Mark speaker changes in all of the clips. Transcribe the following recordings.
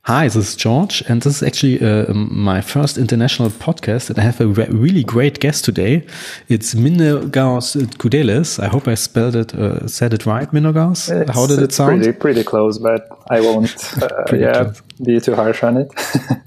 Speaker 1: Hi, this is George, and this is actually my first international podcast, and I have a really great guest today. It's Mindaugas Kudelis. I hope I said it right, Mindaugas. How did it sound?
Speaker 2: Pretty close, but I won't be too harsh on it.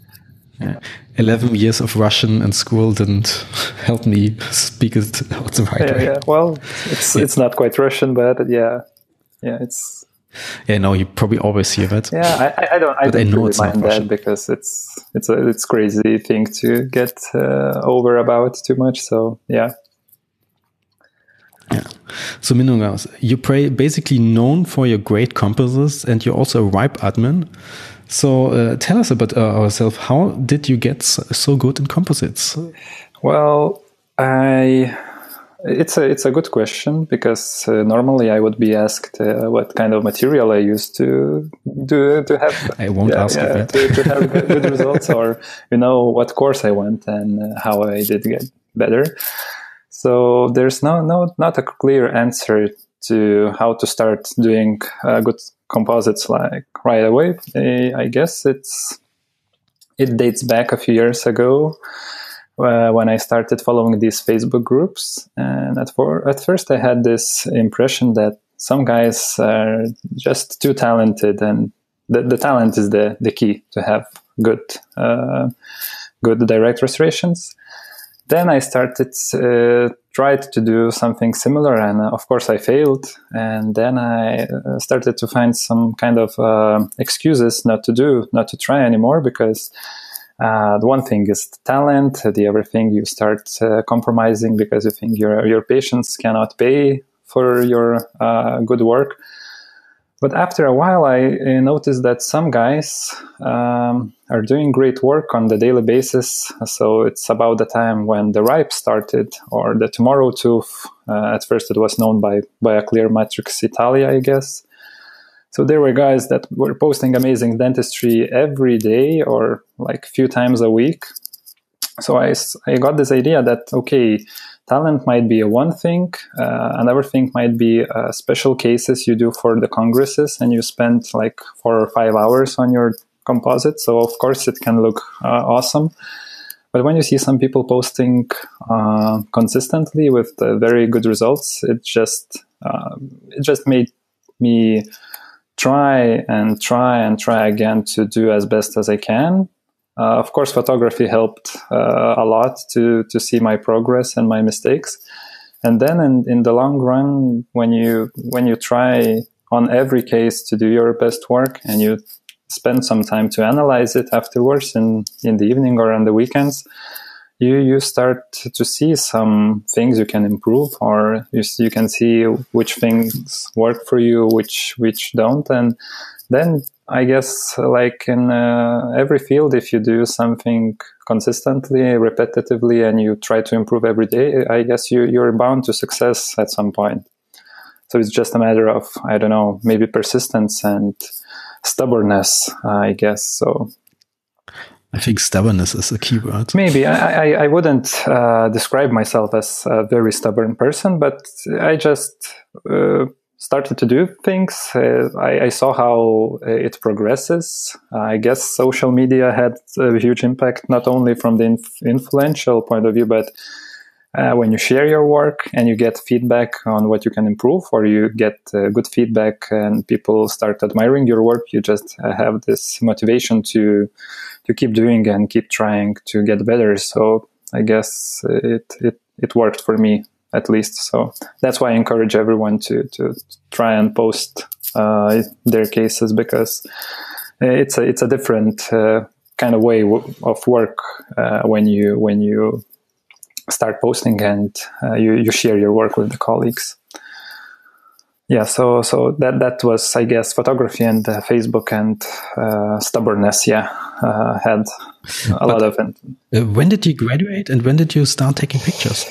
Speaker 1: 11 years of Russian in school didn't help me speak it the right way.
Speaker 2: Yeah. Well, it's not quite Russian, but it's.
Speaker 1: Yeah, no, you probably always hear that.
Speaker 2: Yeah, I don't really mind that because it's crazy thing to get over about too much. So yeah.
Speaker 1: Yeah. So Mindaugas, you're basically known for your great composites, and you're also a RIPE admin. So tell us about ourselves. How did you get so good in composites?
Speaker 2: Well, It's a good question because normally I would be asked what kind of material I used to have.
Speaker 1: I won't ask you that.
Speaker 2: to have good results, or what course I went and how I did get better. So there's not a clear answer to how to start doing good composites like right away. I guess it dates back a few years ago. When I started following these Facebook groups, and at first I had this impression that some guys are just too talented, and the talent is the key to have good direct restorations. Then I tried to do something similar, and of course I failed. And then I started to find some kind of excuses not to try anymore, because the one thing is talent. The other thing, you start compromising because you think your patients cannot pay for your good work. But after a while, I noticed that some guys are doing great work on the daily basis. So it's about the time when the RIPE started, or the Tomorrow Tooth. At first, it was known by Clear Matrix Italia, I guess. So there were guys that were posting amazing dentistry every day or like a few times a week. So I got this idea that, okay, talent might be one thing. Another thing might be special cases you do for the congresses, and you spend like 4 or 5 hours on your composite. So of course it can look awesome. But when you see some people posting consistently with very good results, it just made me try again to do as best as I can. Of course, photography helped a lot to see my progress and my mistakes. And then in the long run, when you try on every case to do your best work, and you spend some time to analyze it afterwards in the evening or on the weekends, you start to see some things you can improve, or you can see which things work for you, which don't. And then I guess, like in every field, if you do something consistently, repetitively, and you try to improve every day, I guess you're bound to success at some point. So it's just a matter of, I don't know, maybe persistence and stubbornness, I guess. So
Speaker 1: I think stubbornness is a key word.
Speaker 2: Maybe. I wouldn't describe myself as a very stubborn person, but I just started to do things. I saw how it progresses. I guess social media had a huge impact, not only from the influential point of view, but when you share your work and you get feedback on what you can improve, or you get good feedback and people start admiring your work, you just have this motivation to keep doing and keep trying to get better. So I guess it worked for me, at least. So that's why I encourage everyone to try and post their cases, because it's a different kind of way of work when you start posting and you share your work with the colleagues. Yeah, so that was, I guess, photography and Facebook and stubbornness. Yeah, had a lot of it.
Speaker 1: When did you graduate, and when did you start taking pictures?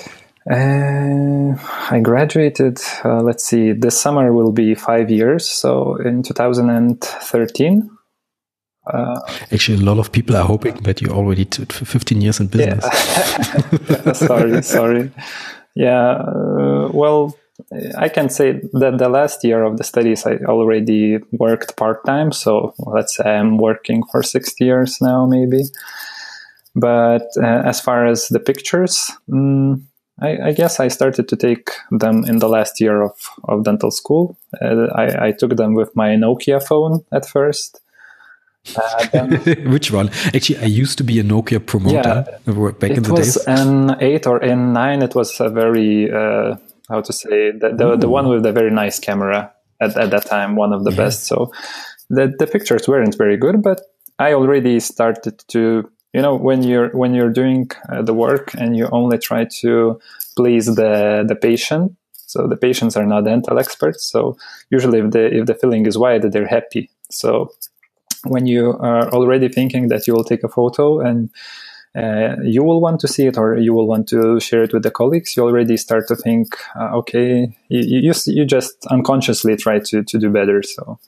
Speaker 2: I graduated. Let's see, this summer will be 5 years. So in 2013.
Speaker 1: Actually, a lot of people are hoping that you're already 15 years in business.
Speaker 2: Yeah. Sorry. Yeah. Well, I can say that the last year of the studies, I already worked part-time. So let's say I'm working for 6 years now, maybe. But as far as the pictures, I guess I started to take them in the last year of dental school. I took them with my Nokia phone at first.
Speaker 1: Which one? Actually, I used to be a Nokia promoter back in the days.
Speaker 2: It was an 8 or N9. It was a very, how to say, the one with the very nice camera at that time, one of the best. So the pictures weren't very good, but I already started to, when you're doing the work and you only try to please the patient. So the patients are not dental experts. So usually if the filling is wide, they're happy. So when you are already thinking that you will take a photo and you will want to see it or you will want to share it with the colleagues, you already start to think, okay, you just unconsciously try to do better.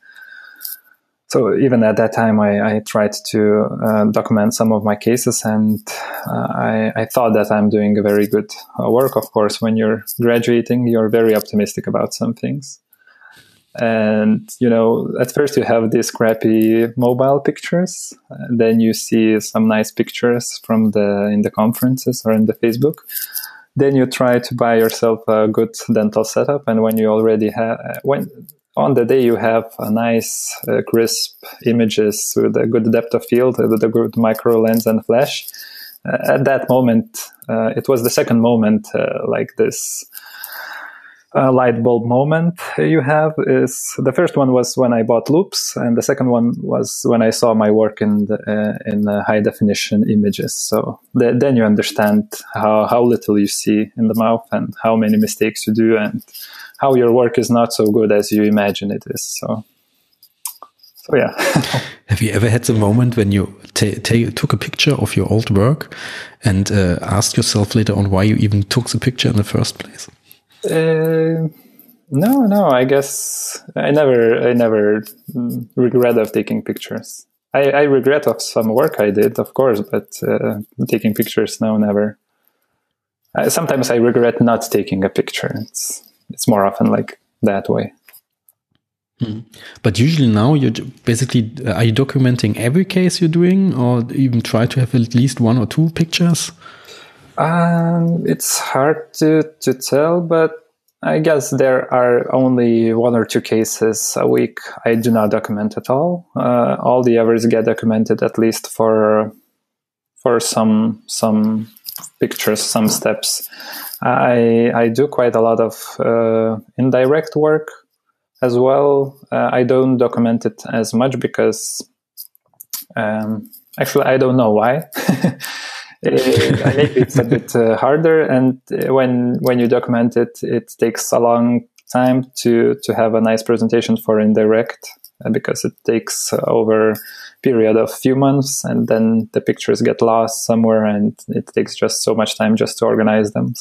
Speaker 2: So even at that time, I tried to document some of my cases, and I thought that I'm doing a very good work. Of course, when you're graduating, you're very optimistic about some things. And, at first you have these crappy mobile pictures. And then you see some nice pictures in the conferences or in the Facebook. Then you try to buy yourself a good dental setup. And when you already on the day you have a nice, crisp images with a good depth of field, with a good micro lens and flash, at that moment, it was the second moment like this light bulb moment you have. Is the first one was when I bought loupes, and the second one was when I saw my work in high definition images. So then you understand how little you see in the mouth and how many mistakes you do and how your work is not so good as you imagine it is. So yeah.
Speaker 1: Have you ever had the moment when you took a picture of your old work and asked yourself later on why you even took the picture in the first place?
Speaker 2: No. I guess I never regret of taking pictures. I regret of some work I did, of course, but taking pictures, no, never. Sometimes I regret not taking a picture. It's more often like that way.
Speaker 1: But usually now you're basically, are you documenting every case you're doing, or even try to have at least 1 or 2 pictures?
Speaker 2: It's hard to tell, but I guess there are only 1 or 2 cases a week I do not document at all. All the others get documented at least for some pictures, some steps. I do quite a lot of indirect work as well. I don't document it as much because actually I don't know why. Maybe it's a bit harder, and when you document it, it takes a long time to have a nice presentation for indirect, because it takes over a period of few months, and then the pictures get lost somewhere, and it takes just so much time just to organize them.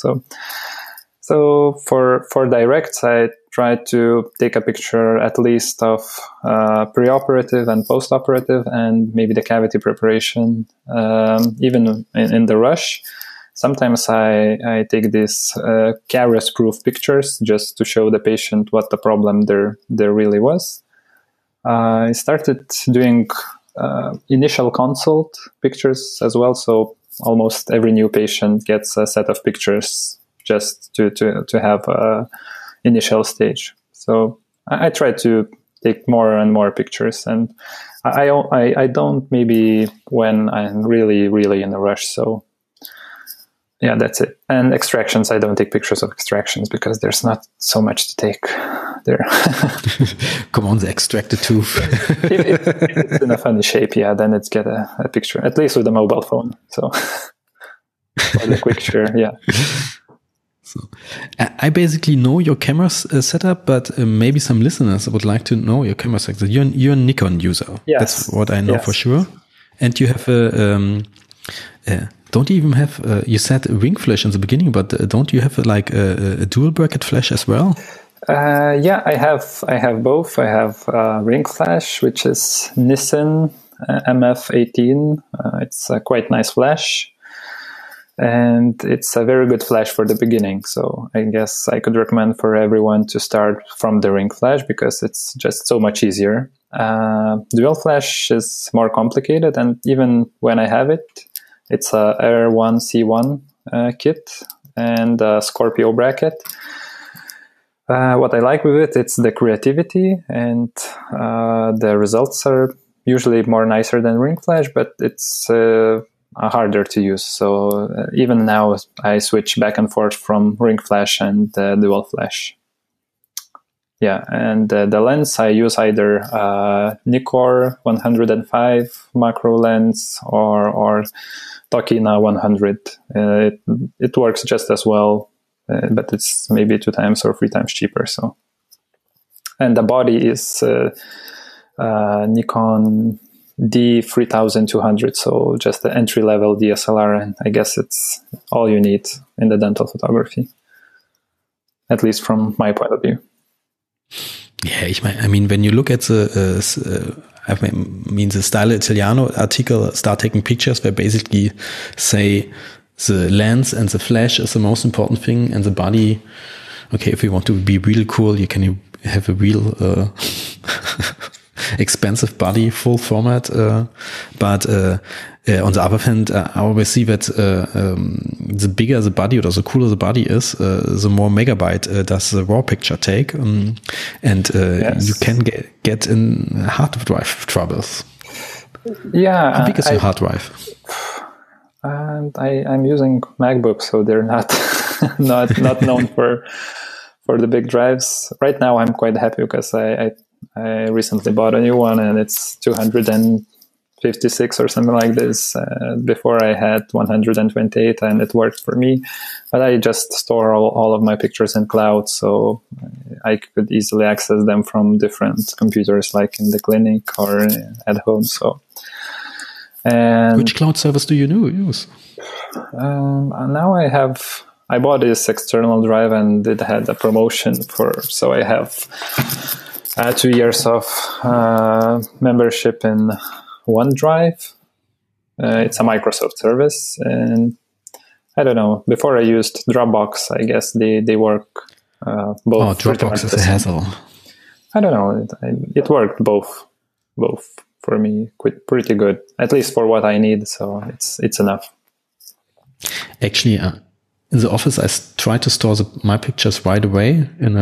Speaker 2: So for directs, I try to take a picture at least of preoperative and postoperative, and maybe the cavity preparation, even in the rush. Sometimes I take these caries-proof pictures just to show the patient what the problem there really was. I started doing initial consult pictures as well, so almost every new patient gets a set of pictures just to have a initial stage. So I try to take more and more pictures, and I don't maybe when I'm really, really in a rush. So yeah, that's it. And extractions, I don't take pictures of extractions because there's not so much to take there.
Speaker 1: Come on, the extracted tooth.
Speaker 2: if it's in a funny shape, yeah, then it's get a picture, at least with a mobile phone. So for the quick share, yeah.
Speaker 1: So, I basically know your camera setup, but maybe some listeners would like to know your camera setup. You're a Nikon user.
Speaker 2: Yes.
Speaker 1: That's what I know for sure. And you have don't you even have, you said ring flash in the beginning, but don't you have a dual bracket flash as well?
Speaker 2: Yeah, I have both. I have ring flash, which is Nissin MF18. It's a quite nice flash. And it's a very good flash for the beginning. So I guess I could recommend for everyone to start from the ring flash because it's just so much easier. Dual flash is more complicated, and even when I have it, it's a R1C1 kit and a Scorpio bracket. What I like with it, it's the creativity, and the results are usually more nicer than ring flash, but it's harder to use. So even now I switch back and forth from ring flash and dual flash. Yeah, and the lens I use either Nikkor 105 macro lens or Tokina 100. It works just as well, but it's maybe 2 times or 3 times cheaper. So, and the body is Nikon D3200, so just the entry-level DSLR, and I guess it's all you need in the dental photography, at least from my point of view.
Speaker 1: Yeah, I mean, when you look at the Style Italiano article, Start Taking Pictures, where basically say the lens and the flash is the most important thing, and the body, okay, if you want to be real cool, you can have a real expensive body, full format, but on the other hand, I always see that the bigger the body or the cooler the body is, the more megabyte does the raw picture take, and yes, you can get in hard drive troubles.
Speaker 2: Yeah.
Speaker 1: How big is your hard drive?
Speaker 2: And I'm using MacBook, so they're not not known for the big drives. Right now, I'm quite happy because I recently bought a new one, and it's 256 or something like this. Before I had 128, and it worked for me. But I just store all of my pictures in cloud, so I could easily access them from different computers, like in the clinic or at home. So, and
Speaker 1: which cloud service do you use?
Speaker 2: Now I bought this external drive, and it had a promotion so I have 2 years of membership in OneDrive. It's a Microsoft service, and I don't know. Before I used Dropbox, I guess they work both.
Speaker 1: Oh, Dropbox is a hassle.
Speaker 2: I don't know. It worked both for me pretty good, at least for what I need. So it's enough.
Speaker 1: Actually, in the office, I try to store my pictures right away in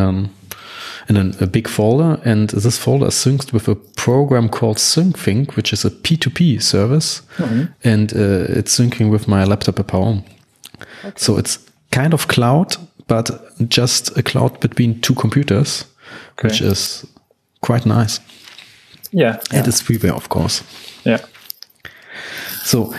Speaker 1: a big folder, and this folder is synced with a program called SyncThing, which is a P2P service, and it's syncing with my laptop at home. Okay. So it's kind of cloud, but just a cloud between 2 computers, okay, which is quite nice.
Speaker 2: Yeah.
Speaker 1: And it's freeware, of course.
Speaker 2: Yeah.
Speaker 1: So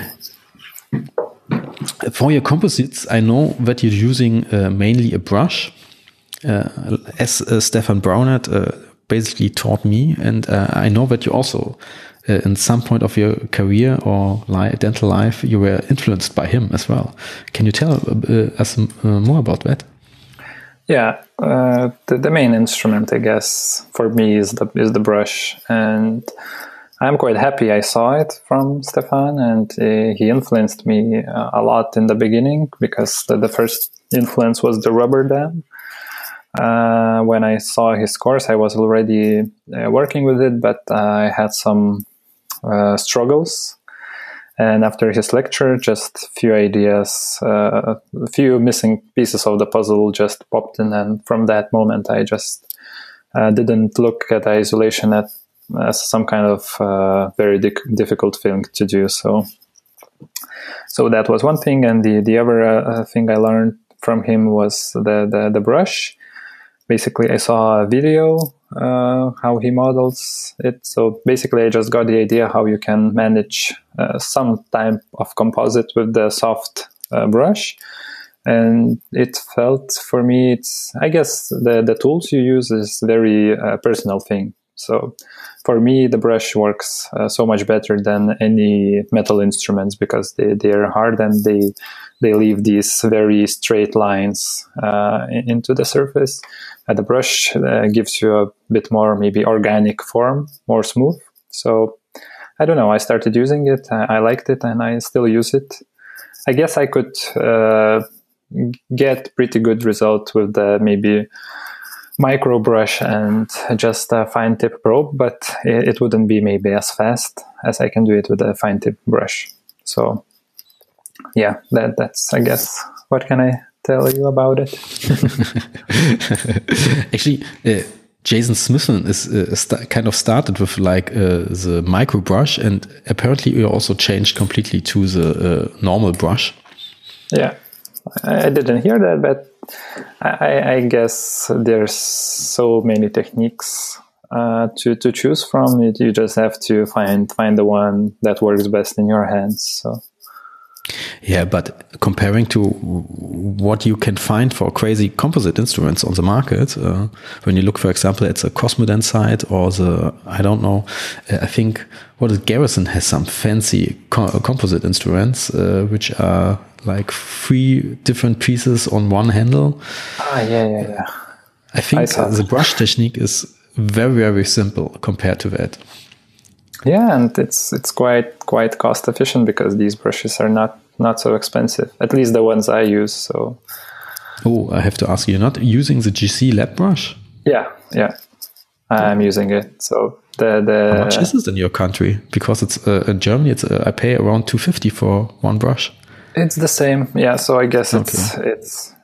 Speaker 1: for your composites, I know that you're using mainly a brush. As Stefan Braunert basically taught me, and I know that you also, in some point of your career or dental life, you were influenced by him as well. Can you tell us more about that?
Speaker 2: Yeah, the main instrument, I guess, for me is the brush, and I'm quite happy I saw it from Stefan, and he influenced me a lot in the beginning, because the first influence was the rubber dam. When I saw his course, I was already working with it, but I had some struggles. And after his lecture, just a few ideas, a few missing pieces of the puzzle just popped in. And from that moment, I just didn't look at isolation as some kind of very difficult thing to do. So that was one thing. And the other thing I learned from him was the brush. Basically, I saw a video how he models it. So basically, I just got the idea how you can manage some type of composite with the soft brush. And it felt for me, I guess the tools you use is very personal thing. So for me, the brush works so much better than any metal instruments, because they are hard and they leave these very straight lines into the surface. The brush gives you a bit more maybe organic form, more smooth. So I don't know, I started using it, I liked it, and I still use it. I guess I could get pretty good result with the maybe micro brush and just a fine tip probe, but it wouldn't be maybe as fast as I can do it with a fine tip brush. So yeah, that's, I guess, what can I tell you about it?
Speaker 1: Actually, Jason Smithson is kind of started with like the micro brush, and apparently you also changed completely to the normal brush.
Speaker 2: Yeah, I didn't hear that, but I guess there's so many techniques to choose from. You just have to find the one that works best in your hands. So.
Speaker 1: Yeah, but comparing to what you can find for crazy composite instruments on the market, when you look, for example, at the Cosmodan site or the, I don't know, I think, Garrison has some fancy composite instruments, which are like 3 different pieces on one handle.
Speaker 2: Yeah.
Speaker 1: I think the brush technique is very, very simple compared to that.
Speaker 2: Yeah, and it's quite cost efficient because these brushes are not so expensive. At least the ones I use. So.
Speaker 1: Oh, I have to ask you, you're not using the GC lab brush?
Speaker 2: Yeah, I'm using it. So the
Speaker 1: how much is it in your country? Because it's in Germany, I pay around $250 for one brush.
Speaker 2: It's the same. Yeah, so I guess it's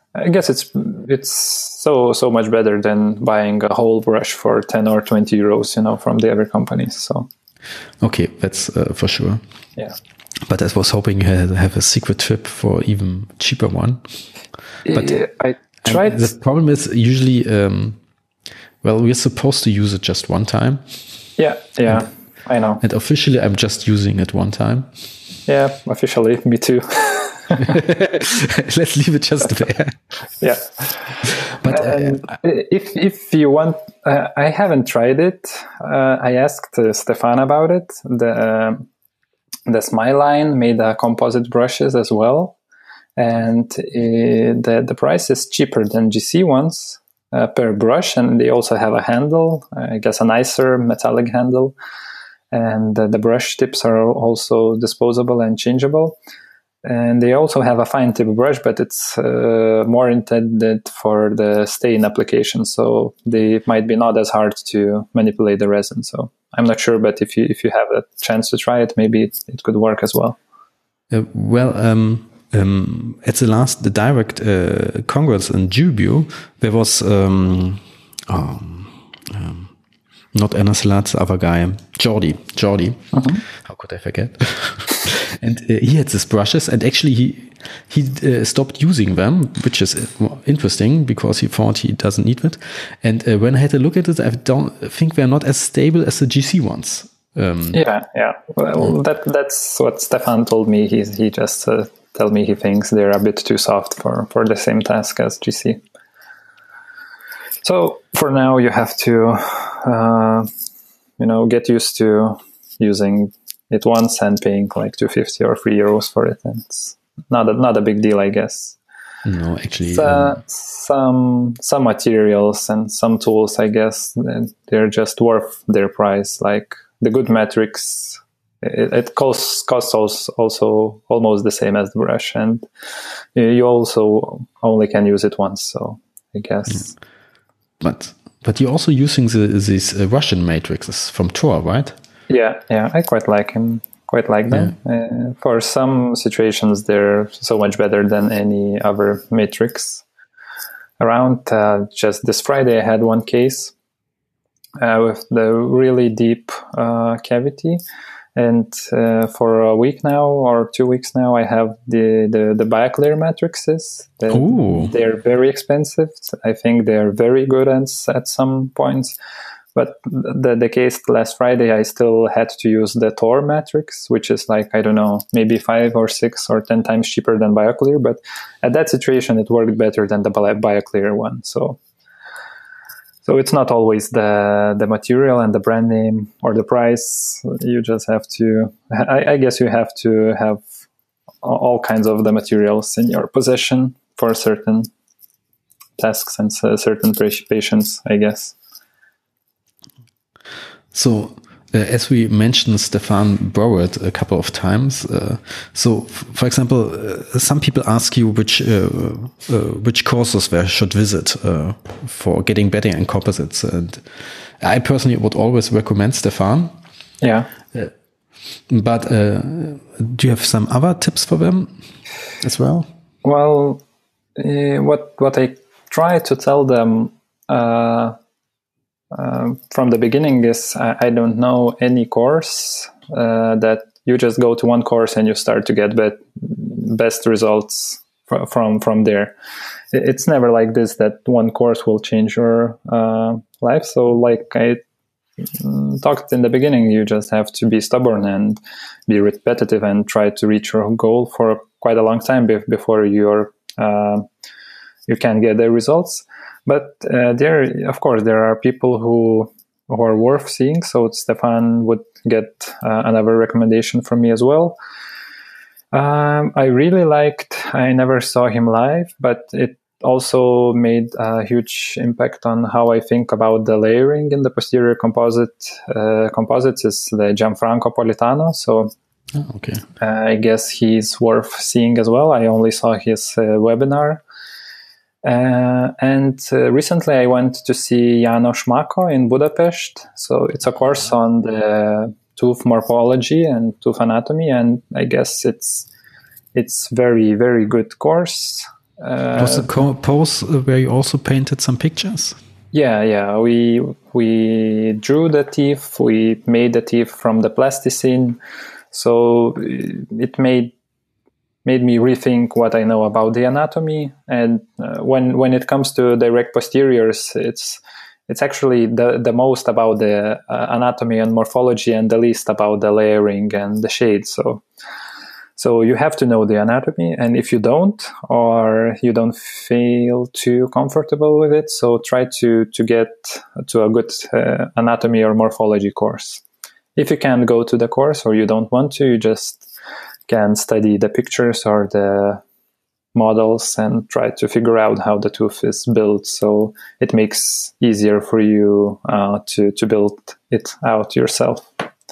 Speaker 2: so much better than buying a whole brush for 10 or 20 euros, from the other companies. So.
Speaker 1: Okay, that's for sure.
Speaker 2: Yeah.
Speaker 1: But I was hoping you have a secret tip for even cheaper one. But
Speaker 2: I tried.
Speaker 1: The problem is usually, we're supposed to use it just one time.
Speaker 2: Yeah, I know.
Speaker 1: And officially, I'm just using it one time.
Speaker 2: Yeah, officially, me too.
Speaker 1: Let's leave it just there.
Speaker 2: Yeah. But if you want, I haven't tried it. I asked Stefan about it. The Smileline made composite brushes as well, and the price is cheaper than GC ones per brush, and they also have a handle, I guess a nicer metallic handle, and the brush tips are also disposable and changeable. And they also have a fine tip brush, but it's more intended for the stain application, so they might be not as hard to manipulate the resin. So I'm not sure, but if you have a chance to try it, maybe it could work as well.
Speaker 1: At the direct Congress in Jubio, there was not Anna Salat, the other guy, Jordi. Uh-huh. How could I forget? And he had these brushes, and actually he stopped using them, which is interesting because he thought he doesn't need it. And when I had a look at it, I don't think they're not as stable as the GC ones.
Speaker 2: Yeah. Well, that's what Stefan told me. He just told me he thinks they're a bit too soft for the same task as GC. So for now, you have to, get used to using it once and paying like €250 or €3 for it. And it's not a big deal, I guess.
Speaker 1: No, actually,
Speaker 2: some materials and some tools, I guess, they're just worth their price. Like the good metrics, it costs also almost the same as the brush, and you also only can use it once. So I guess.
Speaker 1: But you're also using these Russian matrices from Tor, right?
Speaker 2: Yeah, I quite like them. Yeah. For some situations, they're so much better than any other matrix around. Just this Friday, I had one case with the really deep cavity, and for a week now or 2 weeks now, I have the BioClear matrices. They're very expensive. I think they're very good at some points. But the case last Friday, I still had to use the Tor matrix, which is like, I don't know, maybe 5 or 6 or 10 times cheaper than BioClear. But at that situation, it worked better than the BioClear one. So it's not always the material and the brand name or the price. You just have to, I guess you have to have all kinds of the materials in your possession for certain tasks and certain patients, I guess.
Speaker 1: So As we mentioned, Stefan Browett a couple of times. So, for example, some people ask you which courses they should visit for getting better in composites. And I personally would always recommend Stefan.
Speaker 2: Yeah.
Speaker 1: But do you have some other tips for them as well?
Speaker 2: Well, what I try to tell them from the beginning is I don't know any course that you just go to one course and you start to get best results from there. It's never like this, that one course will change your life. So like I talked in the beginning, you just have to be stubborn and be repetitive and try to reach your goal for quite a long time before you can get the results. But of course, there are people who are worth seeing. So Stefan would get another recommendation from me as well. I really liked, I never saw him live, but it also made a huge impact on how I think about the layering in the posterior composites is the Gianfranco Politano. So
Speaker 1: okay.
Speaker 2: I guess he's worth seeing as well. I only saw his webinar. And recently I went to see János Mako in Budapest. So it's a course on the tooth morphology and tooth anatomy, and I guess it's very, very good course.
Speaker 1: Was the course where you also painted some pictures?
Speaker 2: Yeah. We drew the teeth. We made the teeth from the plasticine. So it made me rethink what I know about the anatomy. And when it comes to direct posteriors, it's actually the most about the anatomy and morphology, and the least about the layering and the shades. So you have to know the anatomy, and if you don't, or you don't feel too comfortable with it, so try to get to a good anatomy or morphology course. If you can't go to the course or you don't want to, you just can study the pictures or the models and try to figure out how the tooth is built. So it makes easier for you to build it out yourself.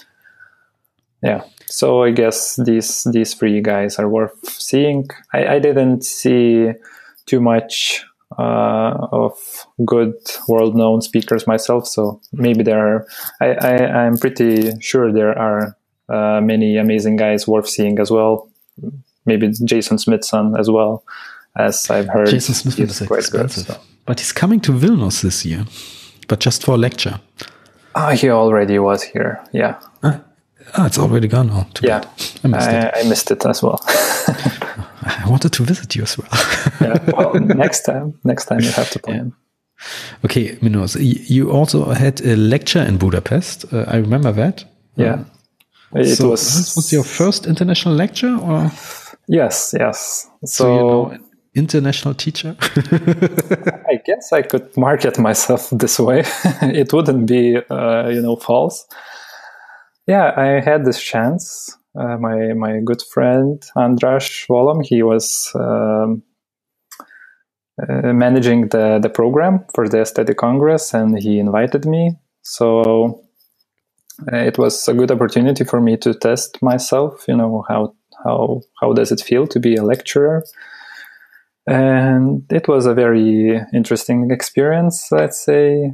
Speaker 2: Yeah. So I guess these three guys are worth seeing. I didn't see too much of good world-known speakers myself, so maybe I'm pretty sure there are many amazing guys worth seeing as well. Maybe Jason Smithson as well, as I've heard.
Speaker 1: Jason Smithson is quite expensive, so. But he's coming to Vilnius this year, but just for a lecture.
Speaker 2: He already was here. Yeah.
Speaker 1: It's already gone now.
Speaker 2: Yeah, I missed it as well.
Speaker 1: I wanted to visit you as well.
Speaker 2: Yeah, well, next time you have to plan.
Speaker 1: Okay, Minos, you also had a lecture in Budapest. I remember that.
Speaker 2: Yeah.
Speaker 1: This was your first international lecture, or?
Speaker 2: Yes.
Speaker 1: So you're now an international teacher?
Speaker 2: I guess I could market myself this way. It wouldn't be, false. Yeah, I had this chance. My good friend András Volom, he was managing the program for the Aesthetic Congress, and he invited me. So it was a good opportunity for me to test myself. How does it feel to be a lecturer? And it was a very interesting experience, let's say.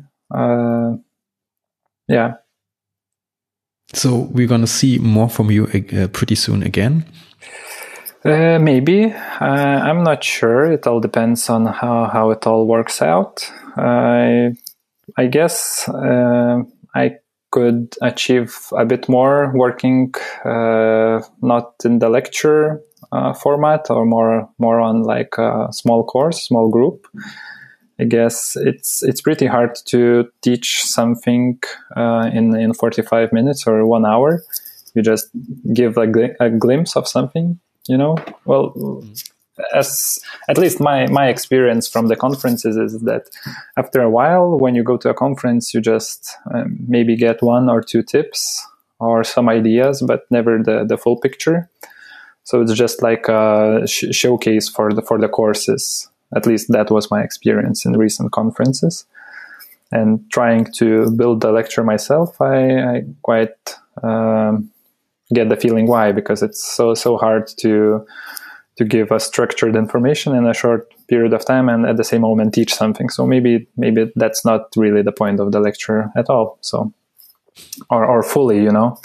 Speaker 2: Yeah.
Speaker 1: So we're going to see more from you pretty soon again?
Speaker 2: Maybe. I'm not sure. It all depends on how it all works out. I guess I could achieve a bit more working not in the lecture format, or more on like a small course, small group. I guess it's pretty hard to teach something in 45 minutes or 1 hour. You just give a glimpse of something, Well, as at least my experience from the conferences is that after a while, when you go to a conference, you just maybe get 1 or 2 tips or some ideas, but never the full picture. So it's just like a showcase for the courses. At least that was my experience in recent conferences. and trying to build the lecture myself, I quite get the feeling why, because it's so hard to give a structured information in a short period of time and at the same moment teach something. So maybe that's not really the point of the lecture at all. So, or fully,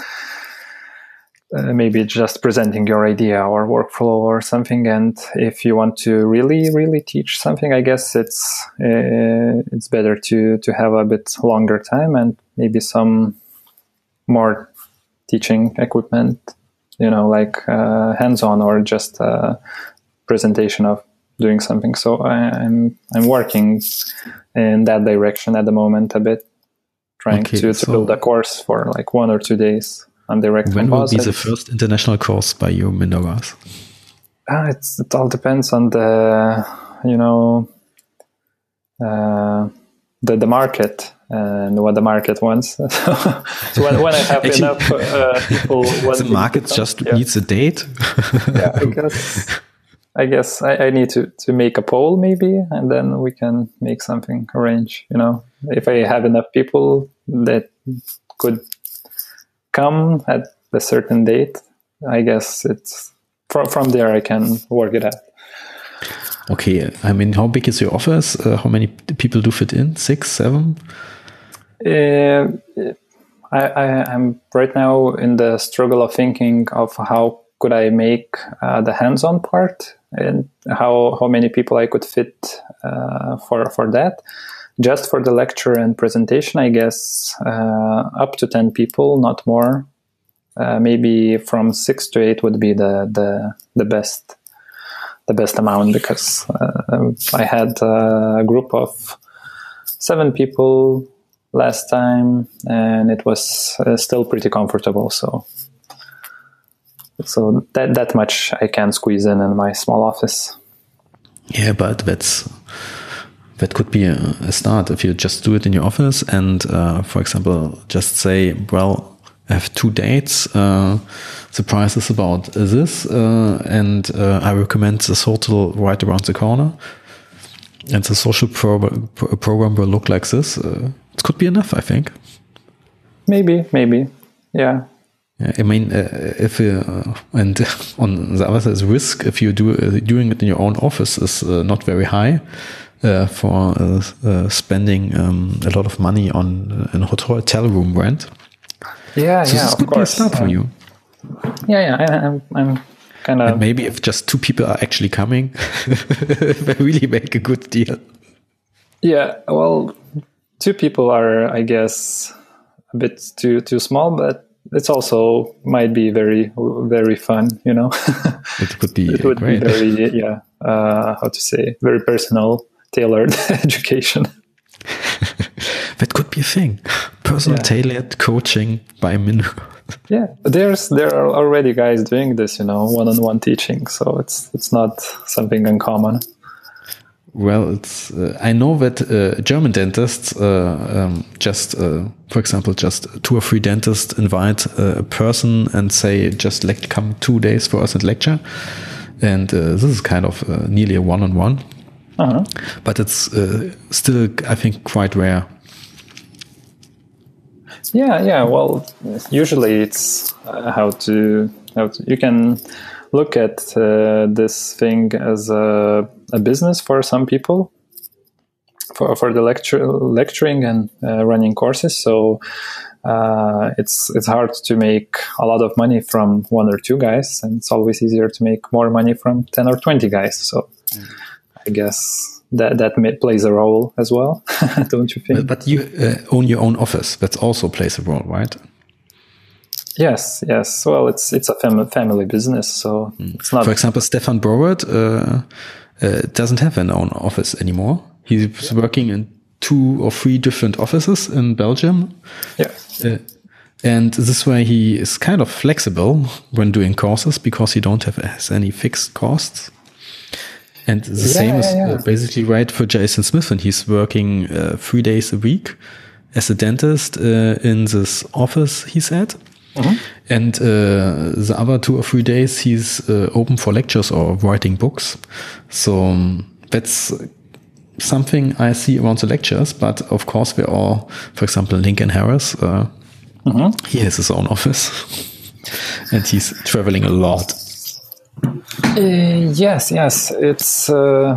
Speaker 2: maybe just presenting your idea or workflow or something. And if you want to really teach something, I guess it's better to have a bit longer time and maybe some more teaching equipment, like hands-on or just a presentation of doing something. So I'm working in that direction at the moment a bit, trying to build a course for like 1 or 2 days on direct
Speaker 1: When
Speaker 2: composites.
Speaker 1: will be the first international course by you, Mindaugas?
Speaker 2: It all depends on the market and what the market wants. So when I have enough people,
Speaker 1: the market just needs a date.
Speaker 2: Yeah, I guess I need to make a poll maybe, and then we can make something arrange. If I have enough people that could come at a certain date, I guess it's from there I can work it out.
Speaker 1: Okay, I mean, how big is your office? How many people do fit in? 6, 7?
Speaker 2: I'm right now in the struggle of thinking of how could I make the hands-on part and how many people I could fit for that. Just for the lecture and presentation, I guess up to 10 people, not more. Maybe from 6 to 8 would be the best amount, because I had a group of 7 people last time, and it was still pretty comfortable. So that much I can squeeze in my small office.
Speaker 1: Yeah, but that could be a start if you just do it in your office and, for example, just say, well, I have 2 dates. The price is about this, and I recommend this hotel right around the corner. And the social program will look like this. It could be enough, I think.
Speaker 2: Maybe, yeah.
Speaker 1: I mean, if and on the other side, risk if you doing it in your own office is not very high for spending a lot of money on a hotel room rent.
Speaker 2: Yeah,
Speaker 1: so this could be a start for you.
Speaker 2: Yeah, I'm kind of.
Speaker 1: Maybe if just 2 people are actually coming, they really make a good deal.
Speaker 2: Yeah, well, 2 people are, I guess, a bit too small, but it's also might be very, very fun.
Speaker 1: It could be.
Speaker 2: It would
Speaker 1: great.
Speaker 2: be very, how to say, very personal, tailored education.
Speaker 1: That could be a thing. Personal tailored coaching by Mindaugas.
Speaker 2: Yeah, there are already guys doing this, one-on-one teaching. So it's not something uncommon.
Speaker 1: Well, it's I know that German dentists just, for example, just 2 or 3 dentists invite a person and say, just come 2 days for us at lecture. And this is kind of nearly a one-on-one. Uh-huh. But it's still, I think, quite rare.
Speaker 2: Yeah. Well, usually it's how to you can look at this thing as a business for some people, for the lecturing and running courses. So it's hard to make a lot of money from 1 or 2 guys, and it's always easier to make more money from 10 or 20 guys. So I guess that plays a role as well, don't you think?
Speaker 1: But you own your own office. That also plays a role, right?
Speaker 2: Yes. Well, it's a family business, so it's not.
Speaker 1: For example, Stefan Borwert doesn't have an own office anymore. He's working in 2 or 3 different offices in Belgium.
Speaker 2: Yeah.
Speaker 1: And this way he is kind of flexible when doing courses because he don't have any fixed costs. And the same is basically right for Jason Smith, and he's working 3 days a week as a dentist in this office he's at. Mm-hmm. And the other 2 or 3 days he's open for lectures or writing books. So that's something I see around the lectures, but of course we're all, for example, Lincoln Harris, he has his own office and he's traveling a lot.
Speaker 2: Yes. It's,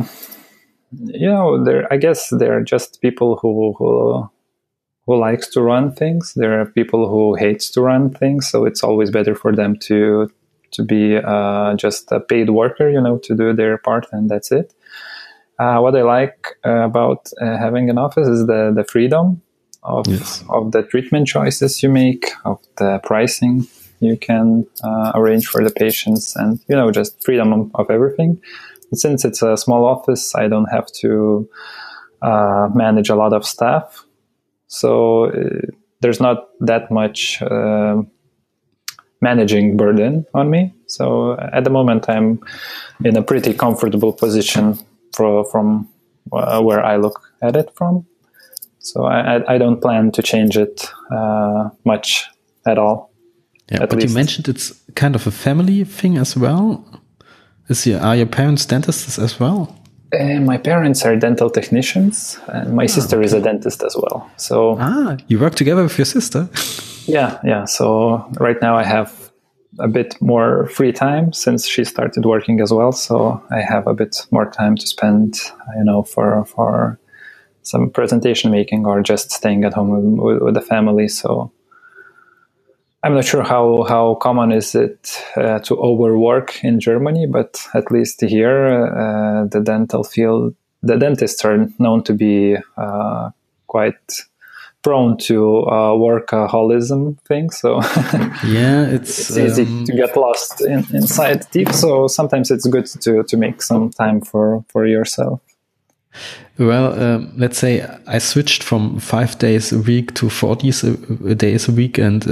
Speaker 2: I guess there are just people who likes to run things. There are people who hates to run things. So it's always better for them to be just a paid worker, to do their part, and that's it. What I like about having an office is the freedom of the treatment choices you make, of the pricing you can arrange for the patients, and just freedom of everything. But since it's a small office, I don't have to manage a lot of staff, so there's not that much managing burden on me. So at the moment, I'm in a pretty comfortable position from where I look at it from. So I don't plan to change it much at all.
Speaker 1: Yeah, but least. You mentioned it's kind of a family thing as well. Are your parents dentists as well?
Speaker 2: My parents are dental technicians, and my sister is a dentist as well. So
Speaker 1: you work together with your sister?
Speaker 2: Yeah. So right now I have a bit more free time since she started working as well. So I have a bit more time to spend, for some presentation making or just staying at home with the family. So I'm not sure how common is it to overwork in Germany, but at least here, the dental field, the dentists are known to be quite prone to workaholism thing. So
Speaker 1: yeah,
Speaker 2: it's easy to get lost inside teeth. So sometimes it's good to make some time for yourself.
Speaker 1: Well, let's say I switched from 5 days a week to 40 days a week, and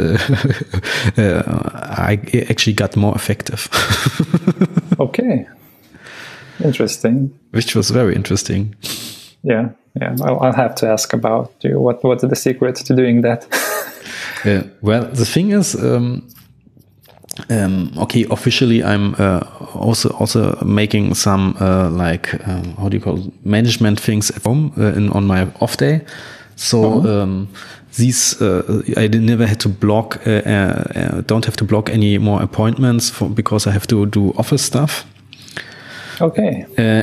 Speaker 1: I actually got more effective.
Speaker 2: Okay. Interesting.
Speaker 1: Which was very interesting.
Speaker 2: Yeah. I'll have to ask about you. What's the secret to doing that?
Speaker 1: Well, the thing is, officially I'm also making some management things at home on my off day. So these I never had to block, don't have to block any more appointments because I have to do office stuff.
Speaker 2: Okay.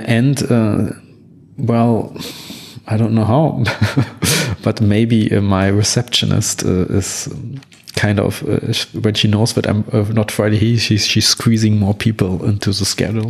Speaker 1: Well, I don't know how, but maybe my receptionist is kind of when she knows that I'm not Friday, she's squeezing more people into the schedule.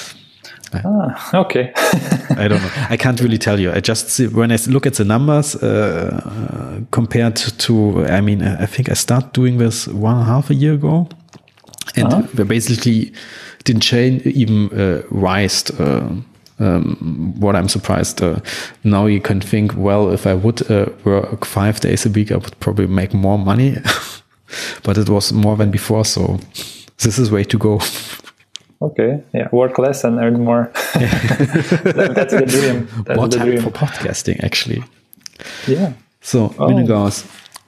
Speaker 2: Okay.
Speaker 1: I don't know. I can't really tell you. I just see, when I look at the numbers compared to, I think I started doing this 1.5 years ago, and we basically didn't change, even raised. What I'm surprised now you can think, well, if I would work 5 days a week, I would probably make more money, but it was more than before. So this is way to go.
Speaker 2: Okay, yeah, work less and earn more. That's the dream.
Speaker 1: More time for podcasting, actually.
Speaker 2: Yeah.
Speaker 1: So, Minnegaus,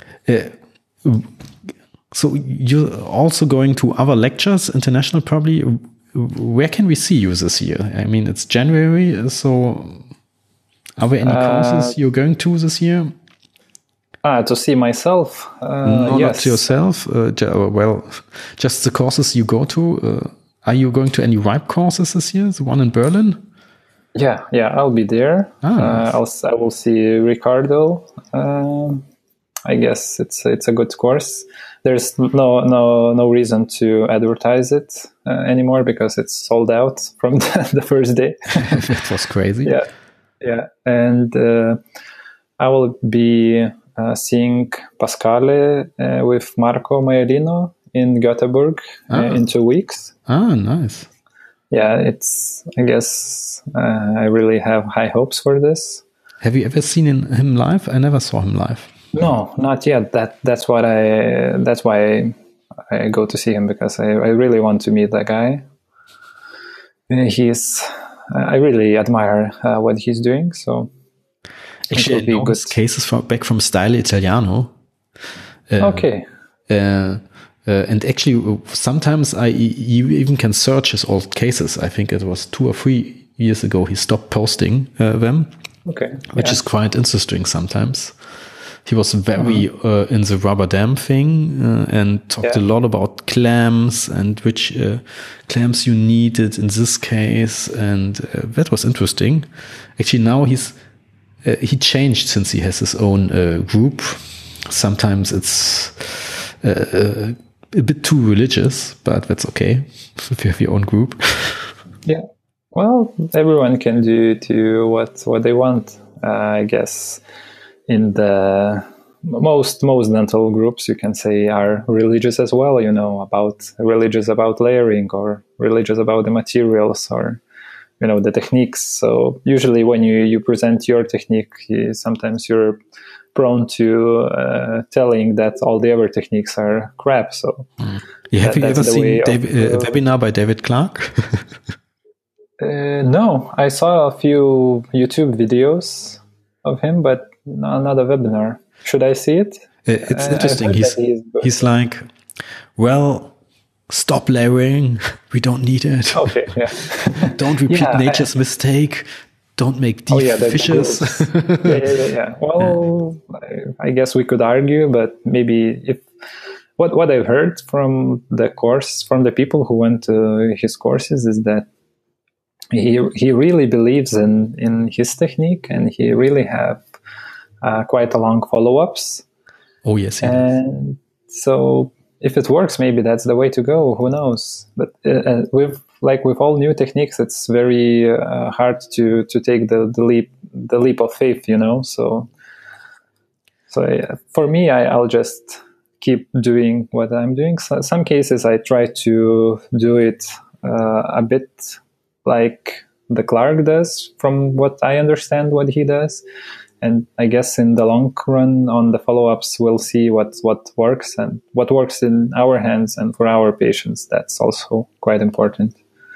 Speaker 1: so you're also going to other lectures, international probably. Where can we see you this year? I mean, it's January, so are there any courses you're going to this year?
Speaker 2: To see myself?
Speaker 1: No,
Speaker 2: yes.
Speaker 1: Not to yourself. Just the courses you go to. Are you going to any RIPE courses this year? The one in Berlin?
Speaker 2: Yeah, I'll be there.
Speaker 1: Nice.
Speaker 2: I will see Ricardo. I guess it's a good course. There's no reason to advertise it anymore because it's sold out from the first day.
Speaker 1: That was crazy.
Speaker 2: Yeah. And I will be seeing Pasquale with Marco Maiorino in Gothenburg in 2 weeks.
Speaker 1: Nice.
Speaker 2: Yeah, I guess I really have high hopes for this.
Speaker 1: Have you ever seen him live? I never saw him live.
Speaker 2: No, not yet. That's why I go to see him, because I really want to meet that guy. I really admire what he's doing. So
Speaker 1: actually, I know his cases back from Style Italiano.
Speaker 2: Okay.
Speaker 1: And actually, sometimes you even can search his old cases. I think it was 2 or 3 years ago, he stopped posting them, which is quite interesting sometimes. He was very in the rubber dam thing and talked a lot about clamps and which clamps you needed in this case. And that was interesting. Actually, now he changed since he has his own group. Sometimes it's a bit too religious, but that's okay if you have your own group.
Speaker 2: Yeah. Well, everyone can do what they want, I guess. In the most dental groups, you can say, are religious as well, religious about layering or religious about the materials or, the techniques. So usually when you present your technique, sometimes you're prone to telling that all the other techniques are crap. So
Speaker 1: have you ever seen a webinar by David Clark?
Speaker 2: No, I saw a few YouTube videos of him, but not a webinar. Should I see it?
Speaker 1: It's interesting. He's like, well, stop layering. We don't need it.
Speaker 2: Okay, yeah.
Speaker 1: Don't repeat nature's mistake. Don't make deep fishes.
Speaker 2: Yeah. Well, I guess we could argue, but maybe if what I've heard from the people who went to his courses is that he really believes in his technique, and he really have quite a long follow-ups.
Speaker 1: Oh yes,
Speaker 2: and so if it works, maybe that's the way to go. Who knows? But with all new techniques, it's very hard to take the leap of faith. So yeah, for me, I'll just keep doing what I'm doing. So some cases I try to do it a bit like the Clark does, from what I understand what he does. And I guess in the long run, on the follow-ups, we'll see what works and what works in our hands and for our patients. That's also quite important.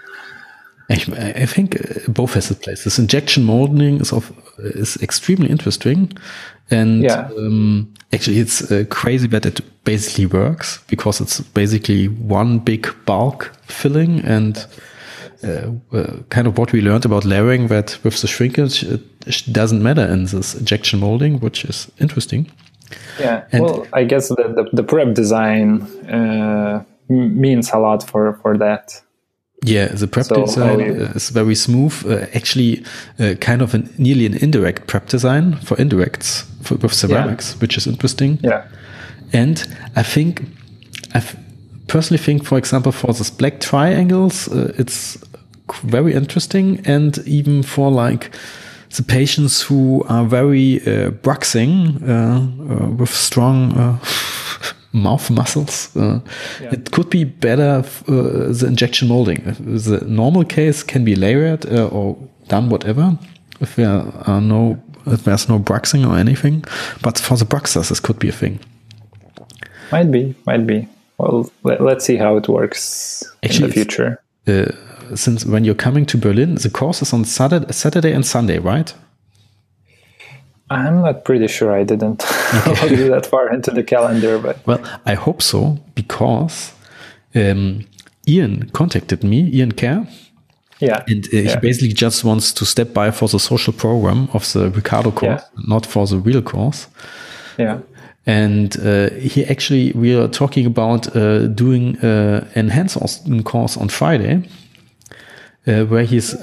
Speaker 1: I think both has a place. This injection molding is extremely interesting, and actually it's crazy that it basically works, because it's basically one big bulk filling, and kind of what we learned about layering, that with the shrinkage it doesn't matter in this injection molding, which is interesting.
Speaker 2: Yeah, well, I guess the prep design means a lot for that.
Speaker 1: Yeah, the prep design is very smooth. Actually, kind of nearly an indirect prep design for indirects with ceramics, which is interesting.
Speaker 2: Yeah,
Speaker 1: and I personally think, for example, for these black triangles, it's very interesting, and even for like the patients who are very bruxing with strong mouth muscles, it could be better the injection molding. The normal case can be layered or done whatever if there's no bruxing or anything, but for the bruxers this could be a thing.
Speaker 2: Might be. Well, let's see how it works in the future.
Speaker 1: Since when you're coming to Berlin, the course is on Saturday and Sunday, right?
Speaker 2: I'm not pretty sure. I didn't do that far into the calendar, but
Speaker 1: well, I hope so, because Ian contacted me, Ian Kerr.
Speaker 2: Yeah,
Speaker 1: and he basically just wants to step by for the social program of the Ricardo course, not for the real course.
Speaker 2: Yeah.
Speaker 1: And we are talking about doing an hands-on course on Friday, where he's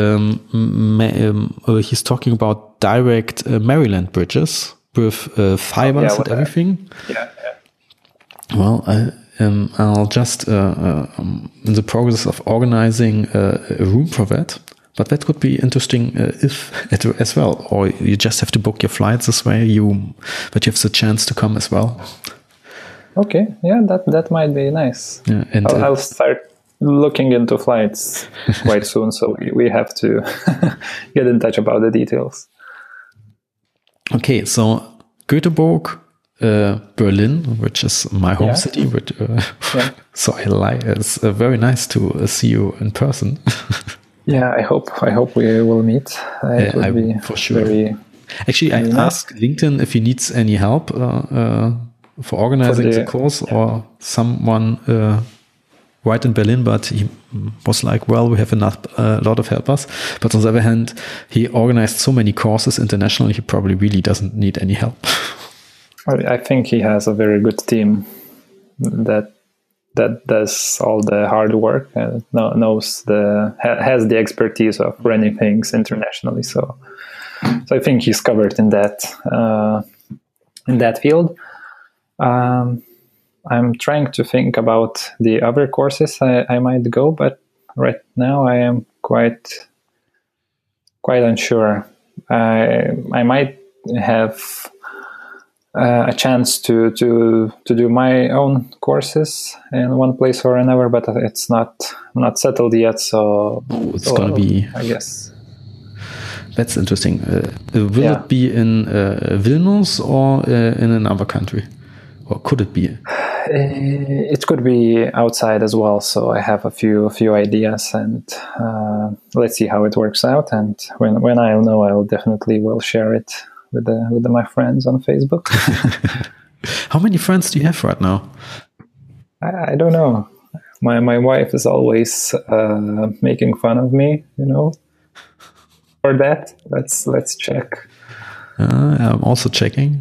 Speaker 1: talking about direct Maryland bridges with fibers and everything.
Speaker 2: Yeah.
Speaker 1: Well, I'll just in the progress of organizing a room for that. But that could be interesting as well. Or you just have to book your flights this way, but you have the chance to come as well.
Speaker 2: Okay, yeah, that might be nice.
Speaker 1: Yeah, and
Speaker 2: I'll start looking into flights quite soon, so we have to get in touch about the details.
Speaker 1: Okay, so Göteborg, Berlin, which is my home city, but so it's very nice to see you in person.
Speaker 2: Yeah, I hope we will meet. It would be
Speaker 1: for sure.
Speaker 2: Actually,
Speaker 1: I asked LinkedIn if he needs any help for organizing the course, or someone right in Berlin, but he was like, well, we have a lot of helpers. But on the other hand, he organized so many courses internationally, he probably really doesn't need any help.
Speaker 2: I think he has a very good team that does all the hard work and has the expertise of running things internationally. So I think he's covered in that field. I'm trying to think about the other courses I might go, but right now I am quite unsure. I might have a chance to do my own courses in one place or another, but it's not settled yet. So
Speaker 1: it's gonna be,
Speaker 2: I guess.
Speaker 1: That's interesting. Will it be in Vilnius or in another country, or could it be?
Speaker 2: It could be outside as well. So I have a few ideas, and let's see how it works out. And when I'll know, I'll definitely will share it with my friends on Facebook.
Speaker 1: How many friends do you have right now?
Speaker 2: I don't know. My wife is always making fun of me, for that. Let's check.
Speaker 1: I'm also checking.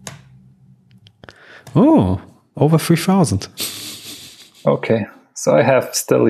Speaker 1: Oh, over 3,000. Okay,
Speaker 2: so I have still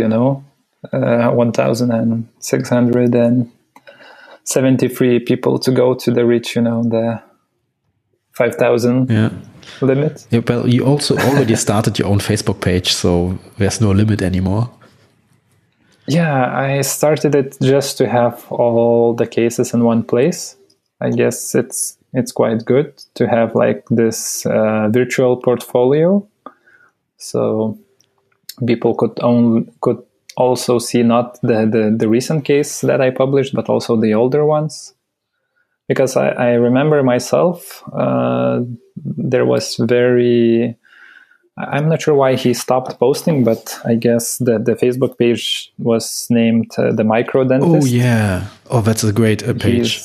Speaker 2: 1,673 people to go to reach the 5,000 limit.
Speaker 1: Yeah, well, you also already started your own Facebook page, so there's no limit anymore.
Speaker 2: Yeah, I started it just to have all the cases in one place. I guess it's quite good to have like this virtual portfolio, so people could also see not the recent case that I published, but also the older ones. Because I remember myself, there was I'm not sure why he stopped posting, but I guess the Facebook page was named The Micro Dentist.
Speaker 1: Oh, yeah. Oh, that's a great page.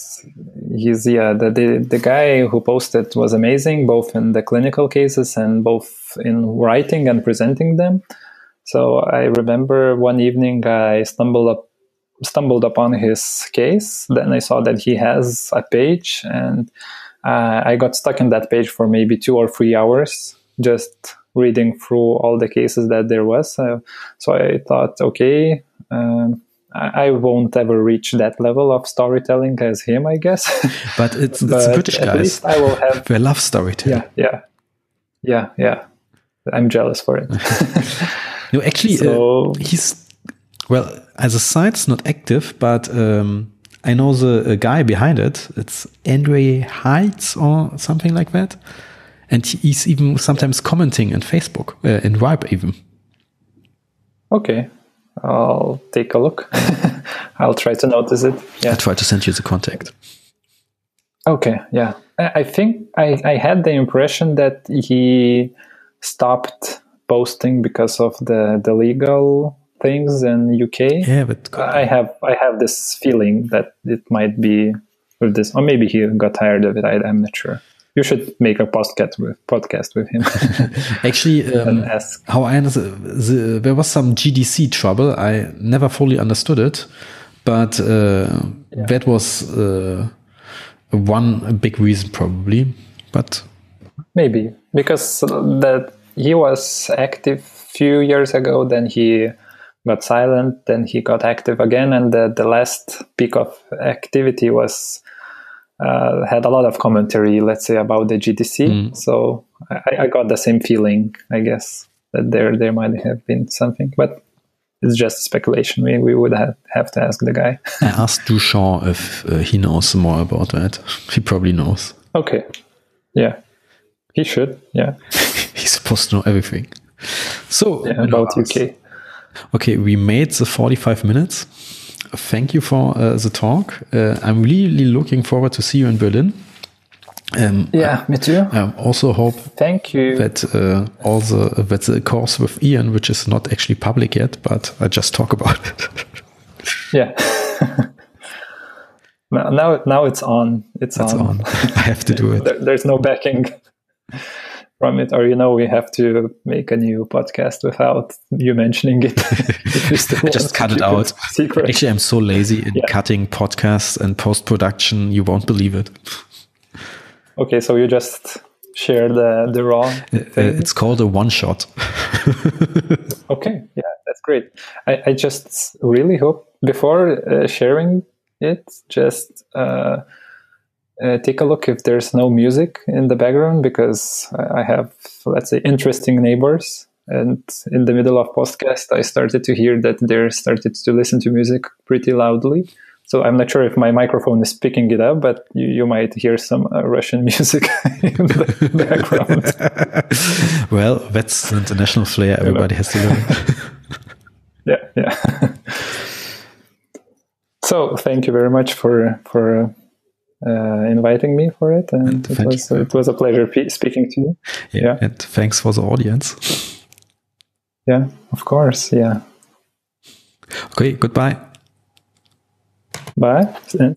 Speaker 2: The guy who posted was amazing, both in the clinical cases and both in writing and presenting them. So I remember one evening I stumbled upon his case. Then I saw that he has a page, and I got stuck in that page for maybe 2 or 3 hours, just reading through all the cases that there was. So I thought, okay, I won't ever reach that level of storytelling as him, I guess.
Speaker 1: But it's British guys. At least
Speaker 2: I will have.
Speaker 1: They love storytelling.
Speaker 2: Yeah. I'm jealous for it.
Speaker 1: No, actually, he's, well, as a site, it's not active, but I know the guy behind it. It's Andre Heights or something like that. And he's even sometimes commenting on Facebook, in Ripe even.
Speaker 2: Okay. I'll take a look. I'll try to notice it. Yeah.
Speaker 1: I'll try to send you the contact.
Speaker 2: Okay, yeah. I think I had the impression that he stopped posting because of the legal things in UK.
Speaker 1: Yeah, but
Speaker 2: I have this feeling that it might be with this, or maybe he got tired of it. I'm not sure. You should make a podcast with him.
Speaker 1: Actually, how I understand, there was some GDC trouble. I never fully understood it, but that was one big reason probably. But
Speaker 2: maybe because that he was active few years ago, then he got silent, then he got active again, and the last peak of activity was had a lot of commentary, let's say, about the GDC. So I got the same feeling, I guess, that there might have been something, but it's just speculation. We would have to ask the guy.
Speaker 1: I asked Duchamp if he knows more about that. He probably knows.
Speaker 2: Okay. Yeah. He should. Yeah.
Speaker 1: He's supposed to know everything. So
Speaker 2: about UK.
Speaker 1: Okay, we made the 45 minutes. Thank you for the talk. I'm really looking forward to see you in Berlin.
Speaker 2: Me too.
Speaker 1: I also hope
Speaker 2: Thank you.
Speaker 1: that that the course with Ian, which is not actually public yet, but I just talk about it.
Speaker 2: Yeah. Now it's on. It's on.
Speaker 1: I have to do it.
Speaker 2: There's no backing. from it, or we have to make a new podcast without you mentioning it. If you still
Speaker 1: just cut it out. Actually, I'm so lazy in cutting podcasts and post-production. You won't believe it.
Speaker 2: Okay, so you just share the raw thing?
Speaker 1: It's called a one-shot.
Speaker 2: Okay, yeah, that's great. I just really hope before sharing it, just take a look if there's no music in the background, because I have, let's say, interesting neighbors. And in the middle of podcast, I started to hear that they started to listen to music pretty loudly. So I'm not sure if my microphone is picking it up, but you might hear some Russian music in the background.
Speaker 1: Well, that's the international flair everybody has to learn.
Speaker 2: Yeah. So thank you very much for inviting me for it, and it was a pleasure speaking to you.
Speaker 1: Yeah, and thanks for the audience.
Speaker 2: Yeah, of course. Yeah.
Speaker 1: Okay, goodbye.
Speaker 2: Bye.